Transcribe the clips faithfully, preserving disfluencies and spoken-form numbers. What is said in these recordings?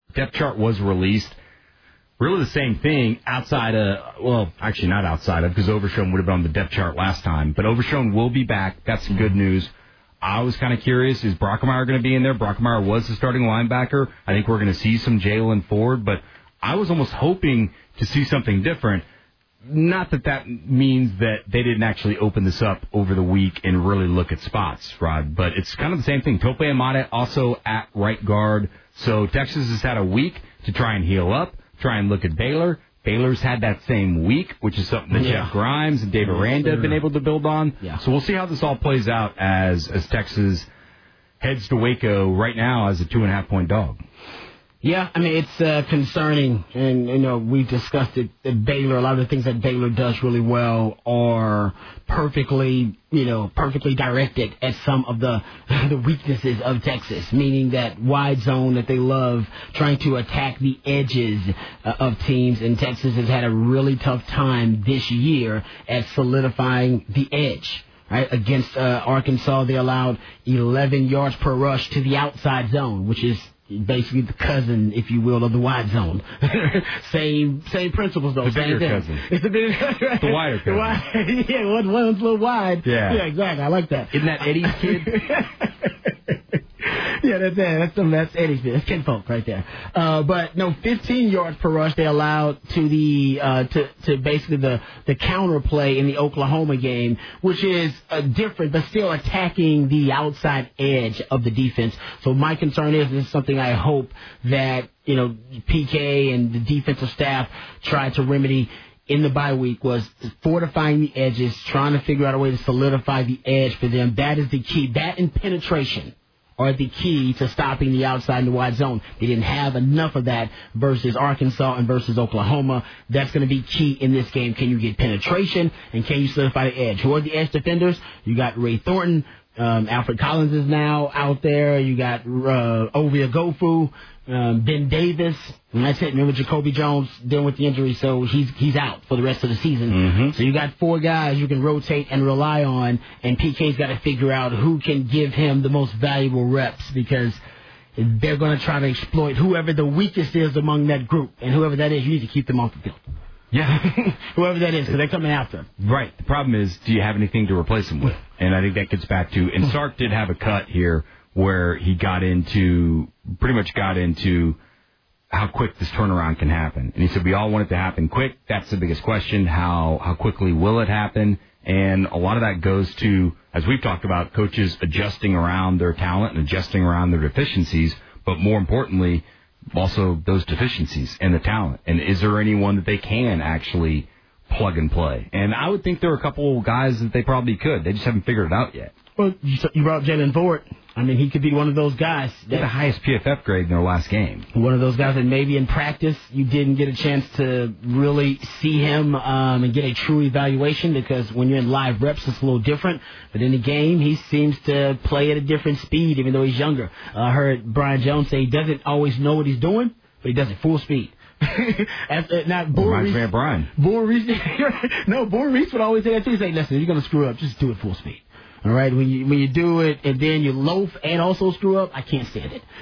depth chart was released. Really the same thing outside of, well, actually not outside of, because Overshown would have been on the depth chart last time. But Overshown will be back. That's some good news. I was kind of curious, is Brockemeyer going to be in there? Brockemeyer was the starting linebacker. I think we're going to see some Jalen Ford, but I was almost hoping to see something different. Not that that means that they didn't actually open this up over the week and really look at spots, Rod, but it's kind of the same thing. Tope Amata also at right guard. So Texas has had a week to try and heal up, try and look at Baylor. Baylor's had that same week, which is something that yeah. Jeff Grimes and Dave Aranda have been able to build on. Yeah. So we'll see how this all plays out as as Texas heads to Waco right now as a two-and-a-half-point dog. Yeah, I mean, it's uh, concerning, and, you know, we've discussed it at Baylor. A lot of the things that Baylor does really well are perfectly, you know, perfectly directed at some of the the weaknesses of Texas, meaning that wide zone that they love, trying to attack the edges uh, of teams, and Texas has had a really tough time this year at solidifying the edge. Right, against uh, Arkansas, they allowed eleven yards per rush to the outside zone, which is basically the cousin, if you will, of the wide zone. same same principles, though. The same bigger thing. cousin. It's the bigger cousin. The wider cousin. The wide, yeah, one, one's a little wide. Yeah. Yeah, exactly. I like that. Isn't that Eddie's kid? Yeah, that's it. That's them. That's Eddie's kid. That's kinfolk right there. Uh, but no, fifteen yards per rush they allowed to the uh, to to basically the the counter play in the Oklahoma game, which is uh, different, but still attacking the outside edge of the defense. So my concern is this is something I hope that you know P K and the defensive staff try to remedy in the bye week, was fortifying the edges, trying to figure out a way to solidify the edge for them. That is the key. That and penetration are the key to stopping the outside and the wide zone. They didn't have enough of that versus Arkansas and versus Oklahoma. That's going to be key in this game. Can you get penetration, and can you solidify the edge? Who are the edge defenders? You got Ray Thornton. Um, Alfred Collins is now out there. You got uh, Ovia Gofu, um, Ben Davis, and that's it. Remember, Jacoby Jones dealing with the injury, so he's he's out for the rest of the season. Mm-hmm. So you got four guys you can rotate and rely on, and P K's got to figure out who can give him the most valuable reps, because they're going to try to exploit whoever the weakest is among that group, and whoever that is, you need to keep them off the field. Yeah. Whoever that is, because they're coming after him. Right. The problem is, do you have anything to replace him with? And I think that gets back to, and Sark did have a cut here where he got into, pretty much got into how quick this turnaround can happen. And he said, we all want it to happen quick. That's the biggest question. How, how quickly will it happen? And a lot of that goes to, as we've talked about, coaches adjusting around their talent and adjusting around their deficiencies, but more importantly, also those deficiencies and the talent. And is there anyone that they can actually plug and play? And I would think there are a couple of guys that they probably could. They just haven't figured it out yet. Well, you brought Jalen Ford. I mean, he could be one of those guys. They had the highest P F F grade in their last game. One of those guys that maybe in practice you didn't get a chance to really see him um, and get a true evaluation, because when you're in live reps, it's a little different. But in the game, he seems to play at a different speed, even though he's younger. Uh, I heard Brian Jones say he doesn't always know what he's doing, but he does it full speed. After, not Bull Reminds Reese, me of Brian. Bull Reese, no, Bull Reese would always say that too. He'd say, listen, if you're going to screw up, just do it full speed. All right, when you when you do it and then you loaf and also screw up, I can't stand it.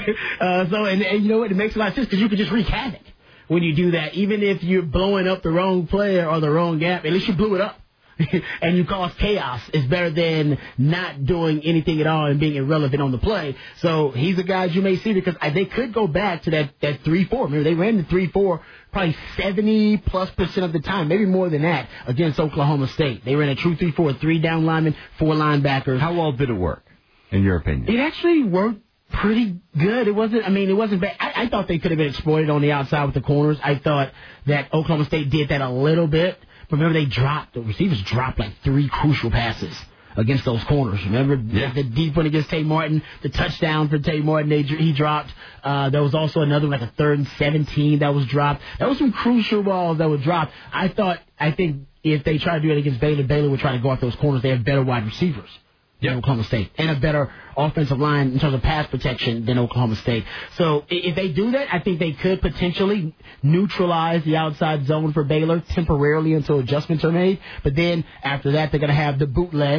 uh, so, and, and you know what? It makes a lot of sense, because you can just wreak havoc when you do that. Even if you're blowing up the wrong player or the wrong gap, at least you blew it up. And you cause chaos. Is better than not doing anything at all and being irrelevant on the play. So he's a guy you may see, because they could go back to that, that three four. Remember, they ran the three four probably seventy plus percent of the time, maybe more than that, against Oklahoma State. They ran a true three four, three down linemen, four linebackers. How well did it work, in your opinion? It actually worked pretty good. It wasn't, I mean, it wasn't bad. I, I thought they could have been exploited on the outside with the corners. I thought that Oklahoma State did that a little bit. But remember, they dropped, the receivers dropped like three crucial passes against those corners. Remember, yeah. the, the deep one against Tay Martin, the touchdown for Tay Martin, they, he dropped. Uh, there was also another one, like a third and seventeen that was dropped. That was some crucial balls that were dropped. I thought, I think if they try to do it against Baylor, Baylor would try to go off those corners. They have better wide receivers than yep. Oklahoma State, and a better offensive line in terms of pass protection than Oklahoma State. So if they do that, I think they could potentially neutralize the outside zone for Baylor temporarily until adjustments are made. But then after that, they're going to have the bootleg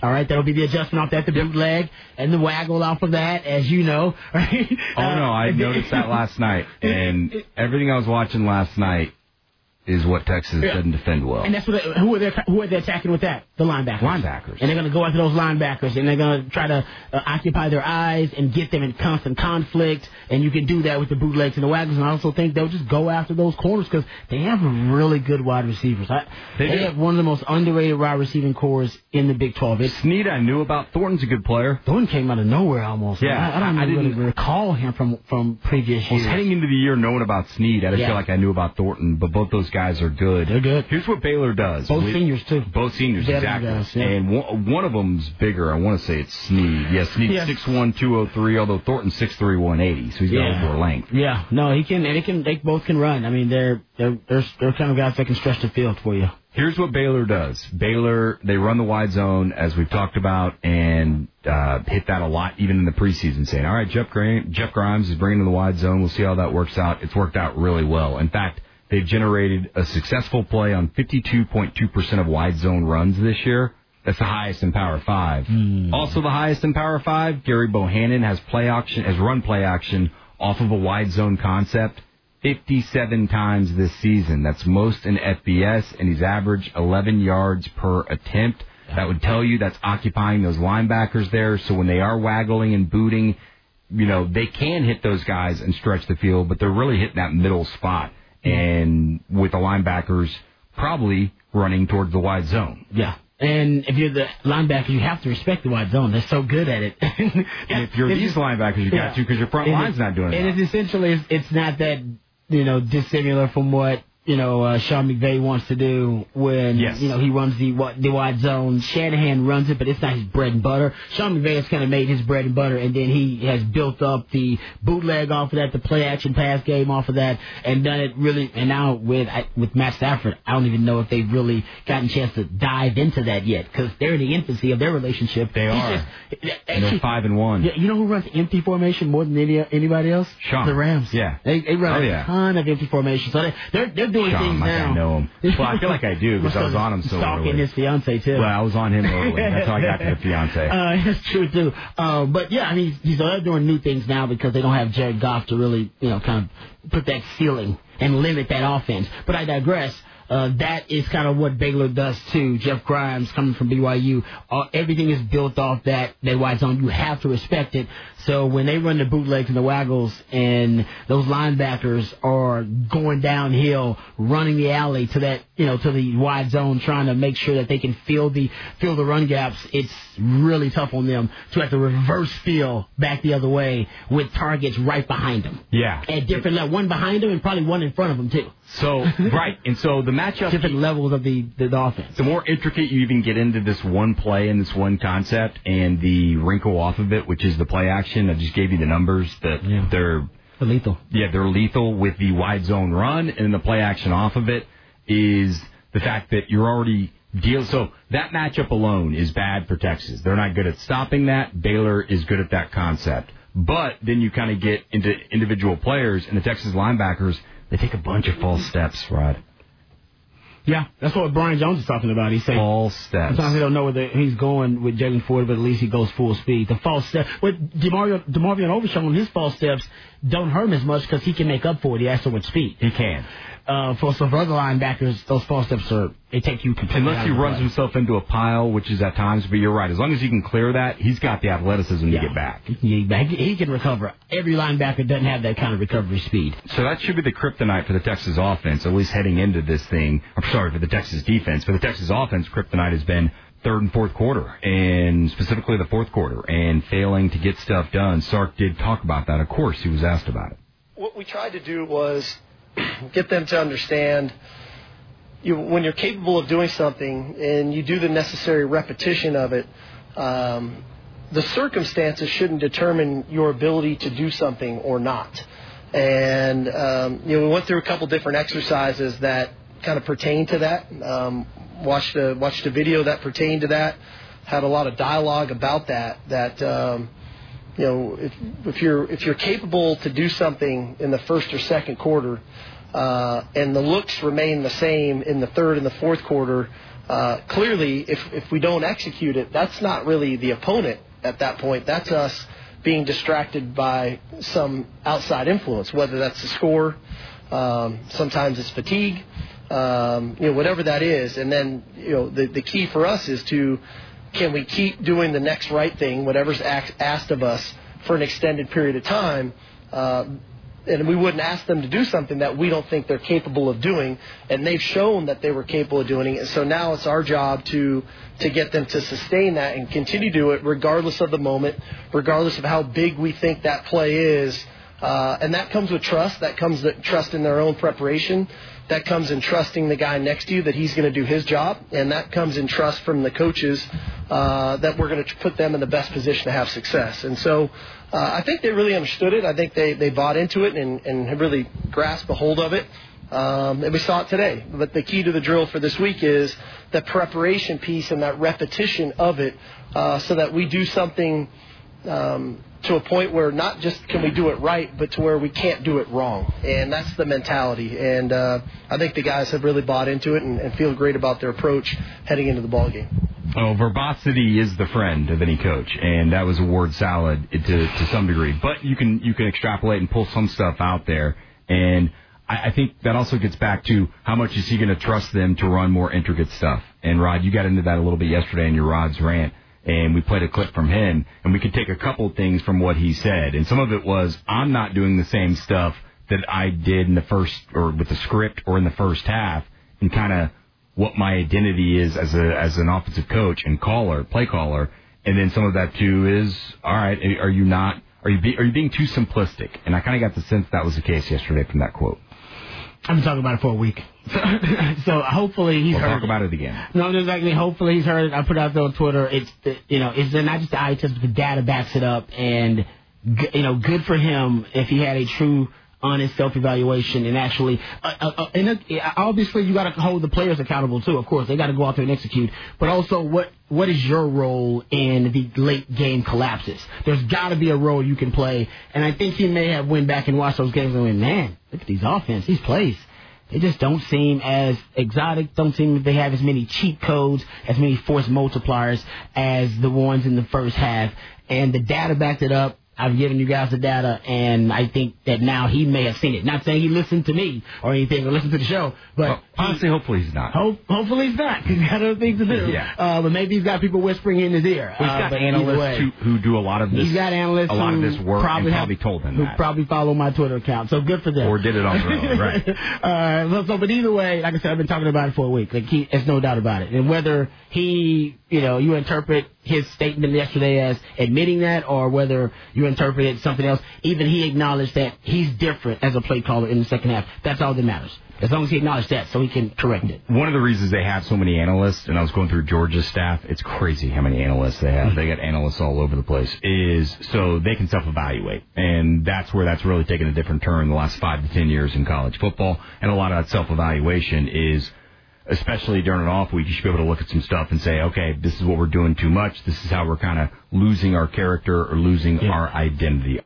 All right, that'll be the adjustment off that, the bootleg and the waggle off of that, as you know. Right? Oh, uh, no, I noticed that last night. And everything I was watching last night is what Texas yeah. doesn't defend well. And that's what they, who are they who are they attacking with that? The linebackers. Linebackers. And they're going to go after those linebackers, and they're going to try to uh, occupy their eyes and get them in constant conflict. And you can do that with the bootlegs and the waggles. And I also think they'll just go after those corners because they have really good wide receivers. I, they they do. have one of the most underrated wide receiving cores in the Big twelve. It's, Snead, I knew about. Thornton's a good player. Thornton came out of nowhere almost. Yeah, I, I don't I, I really didn't recall him from, from previous years. I was heading into the year knowing about Snead. I didn't Yeah. feel like I knew about Thornton, but both those guys are good. They're good. Here's what Baylor does. Both We- seniors, too. Both seniors, Veteran exactly. guys, yeah. And one, one of them's bigger. I want to say it's Snead. Yeah, Snead's Yeah. six one, two oh three, although Thornton's six three, one eighty, so he's got a Yeah. little more length. Yeah, no, he can, and they can, they both can run. I mean, they're they're they're, they're kind of guys that can stretch the field for you. Here's what Baylor does. Baylor, they run the wide zone, as we've talked about, and uh, hit that a lot, even in the preseason, saying, all right, Jeff, Gra- Jeff Grimes is bringing in the wide zone. We'll see how that works out. It's worked out really well. In fact, they've generated a successful play on fifty-two point two percent of wide zone runs this year. That's the highest in Power Five. Mm. Also the highest in Power Five, Gary Bohannon has play action, has run play action off of a wide zone concept fifty-seven times this season. That's most in F B S, and he's averaged eleven yards per attempt. That would tell you that's occupying those linebackers there. So when they are waggling and booting, you know, they can hit those guys and stretch the field, but they're really hitting that middle spot. And with the linebackers probably running towards the wide zone. Yeah. And if you're the linebacker, you have to respect the wide zone. They're so good at it. And if you're these linebackers, you yeah. got to because your front and line's it, not doing it. And it's essentially, it's, it's not that, you know, dissimilar from what, you know, uh, Sean McVay wants to do when, yes. you know, he runs the the wide zone. Shanahan runs it, but it's not his bread and butter. Sean McVay has kind of made his bread and butter, and then he has built up the bootleg off of that, the play action pass game off of that, and done it really. And now with I, with Matt Stafford, I don't even know if they've really gotten a chance to dive into that yet because they're in the infancy of their relationship. They He's are. Just, and they're five and one. You know who runs empty formation more than any, anybody else? Sean. The Rams. Yeah. They, they run oh, a yeah. ton of empty formation. So they, they're they're doing Sean, things like now. I know him. Well, I feel like I do because I was on him so Stalking early. his fiance too. Well, I was on him early. That's how I got to the fiance. Uh, that's true too. Uh, but yeah, I mean, he's, they're doing new things now because they don't have Jared Goff to really, you know, kind of put that ceiling and limit that offense. But I digress. Uh, that is kind of what Baylor does too. Jeff Grimes coming from B Y U. Uh, everything is built off that, that wide zone. You have to respect it. So when they run the bootlegs and the waggles and those linebackers are going downhill, running the alley to that, you know, to the wide zone, trying to make sure that they can fill the, fill the run gaps, it's really tough on them to have to reverse fill back the other way with targets right behind them. Yeah. At different levels. One behind them and probably one in front of them too. So, right. And so the matchup. Different levels of the, the, the offense. The more intricate you even get into this one play and this one concept and the wrinkle off of it, which is the play action, I just gave you the numbers that Yeah. they're They're lethal. Yeah, they're lethal with the wide zone run, and the play action off of it is the fact that you're already deal. So that matchup alone is bad for Texas. They're not good at stopping that. Baylor is good at that concept. But then you kind of get into individual players, and the Texas linebackers, they take a bunch of false steps, Rod. Yeah, that's what Brian Jones is talking about. He's saying false steps. Sometimes they don't know where he's going with Jalen Ford, but at least he goes full speed. The false step with DeMario, DeMarvion Overshown, his false steps don't hurt him as much because he can make up for it. He has so much speed. He can. Uh, for so for other linebackers, those false steps are they take you completely. Unless he runs play. himself into a pile, which is at times. But you're right. As long as he can clear that, he's got the athleticism yeah. to get back. He can get back. He can recover. Every linebacker doesn't have that kind of recovery speed. So that should be the kryptonite for the Texas offense, at least heading into this thing. I'm sorry, for the Texas defense. For the Texas offense, kryptonite has been third and fourth quarter, and specifically the fourth quarter, and failing to get stuff done. Sark did talk about that. Of course, he was asked about it. What we tried to do was get them to understand you, when you're capable of doing something and you do the necessary repetition of it, um, the circumstances shouldn't determine your ability to do something or not. And, um, you know, we went through a couple different exercises that kind of pertain to that. Um, watched a, watched a video that pertained to that. Had a lot of dialogue about that, that, um, you know, if, if you're if you're capable to do something in the first or second quarter, uh, and the looks remain the same in the third and the fourth quarter, Uh, clearly, if, if we don't execute it, that's not really the opponent at that point. That's us being distracted by some outside influence, whether that's the score, um, sometimes it's fatigue, um, you know, whatever that is. And then, you know, the, the key for us is to, can we keep doing the next right thing, whatever's asked of us, for an extended period of time, uh, and we wouldn't ask them to do something that we don't think they're capable of doing, and they've shown that they were capable of doing it. So now it's our job to to get them to sustain that and continue to do it regardless of the moment, regardless of how big we think that play is. Uh, and that comes with trust. That comes with trust in their own preparation. That comes in trusting the guy next to you that he's going to do his job. And that comes in trust from the coaches uh, that we're going to put them in the best position to have success. And so uh, I think they really understood it. I think they, they bought into it and, and have really grasped a hold of it. Um, and we saw it today. But the key to the drill for this week is the preparation piece and that repetition of it uh, so that we do something um, to a point where not just can we do it right, but to where we can't do it wrong. And that's the mentality. And uh, I think the guys have really bought into it and, and feel great about their approach heading into the ballgame. Oh, verbosity is the friend of any coach, and that was a word salad to to some degree. But you can you can extrapolate and pull some stuff out there, and I, I think that also gets back to how much is he going to trust them to run more intricate stuff. And Rod, you got into that a little bit yesterday in your Rod's rant, and we played a clip from him, and we could take a couple things from what he said, and some of it was, I'm not doing the same stuff that I did in the first, or with the script, or in the first half, and kind of what my identity is as a as an offensive coach and caller, play caller, and then some of that too is, all right, are you not, are you be, are you being too simplistic? And I kind of got the sense that was the case yesterday from that quote. I've been talking about it for a week. So, so hopefully he's we'll heard talk about it again. No, exactly. Hopefully he's heard it. I put it out there on Twitter. It's, you know, it's not just the eye test, but the data backs it up. And, you know, good for him if he had a true, honest self-evaluation and actually, uh, uh, and uh, obviously you got to hold the players accountable too. Of course, they got to go out there and execute. But also, what what is your role in the late game collapses? There's got to be a role you can play. And I think he may have went back and watched those games and went, man, look at these offense, these plays. They just don't seem as exotic, don't seem they have as many cheat codes, as many force multipliers as the ones in the first half. And the data backed it up. I've given you guys the data, and I think that now he may have seen it. Not saying he listened to me or anything or listened to the show, but well, honestly, he, hopefully he's not. Hope, hopefully he's not, because he's got other things to do. Yeah. Uh, but maybe he's got people whispering in his ear. Well, he's got uh, analysts who, who do a lot of this. He's got analysts a lot who of this work probably and have, probably told him who that. probably follow my Twitter account. So good for them. Or did it on their own, right? uh, so, so, but either way, like I said, I've been talking about it for a week. Like he, there's no doubt about it. And whether he, you know, you interpret his statement yesterday as admitting that, or whether you interpret it something else, even he acknowledged that he's different as a play caller in the second half. That's all that matters. As long as he acknowledged that, so he can correct it. One of the reasons they have so many analysts, and I was going through Georgia's staff, it's crazy how many analysts they have. Mm-hmm. They got analysts all over the place, is so they can self-evaluate. And that's where that's really taken a different turn in the last five to ten years in college football. And a lot of that self-evaluation is, especially during an off week, you should be able to look at some stuff and say, okay, this is what we're doing too much. This is how we're kind of losing our character or losing yeah. our identity.